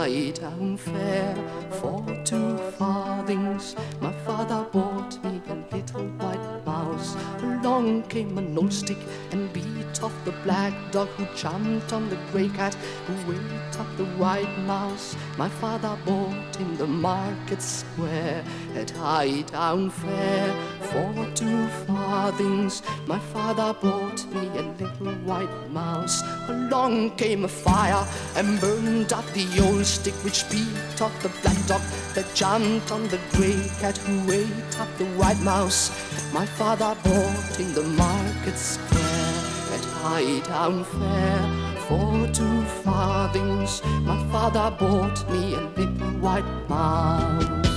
Highdown Fair for 2 farthings. My father bought me a little white mouse. Along came a nose stick and beat off the black dog, who jumped on the grey cat, who ate up the white mouse. My father bought in the market square at Highdown Fair for 2 farthings. My father bought me a little white mouse. Along came a fire and burned up the old stick, which beat off the black dog that jumped on the grey cat, who ate up the white mouse. My father bought in the market square at Highdown Fair for 2 farthings. My father bought me a little white mouse.